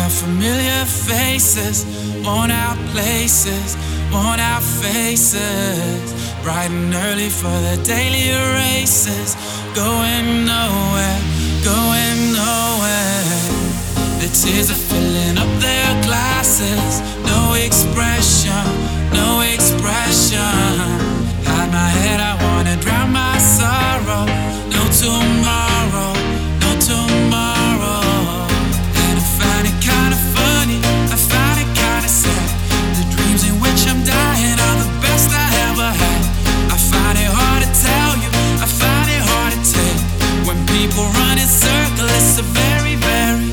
Familiar faces, worn out places, worn out faces. Bright and early for the daily races. Going nowhere, going nowhere. The tears are filling up their glasses. No expression, no expression. Hide my head, I wanna drown my sorrow. No tomorrow, no tomorrow. And I find it kinda funny, I find it kinda sad. The dreams in which I'm dying are the best I ever had. I find it hard to tell you, I find it hard to take. When people run in circles, it's a very, very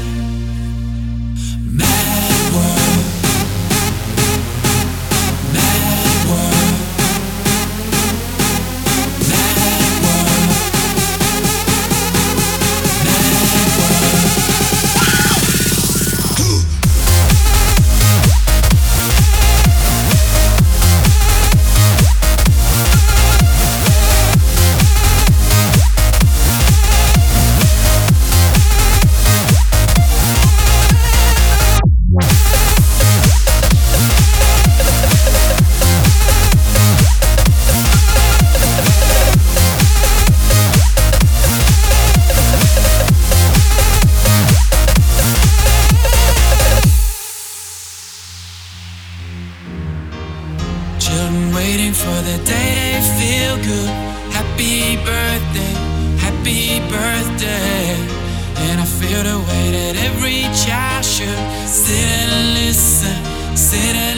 mad world. Mad world. Mad world. Mad world. Children waiting for the day they feel good. Happy birthday, happy birthday. And I feel the way that every child should sit and listen, sit and